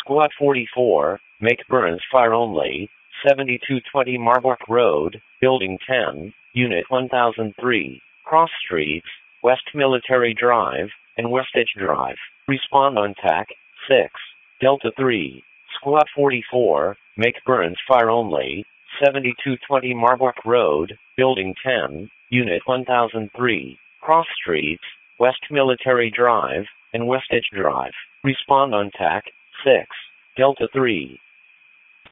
Squad 44, make burns fire only, 7220 Marbrook Road, Building 10, Unit 1003, Cross Streets, West Military Drive, and West Edge Drive. Respond on TAC 6, Delta 3. Squad 44, make burns fire only, 7220 Marbrook Road, Building 10, Unit 1003, Cross Streets, West Military Drive, and West Edge Drive. Respond on TAC 6, Delta 3.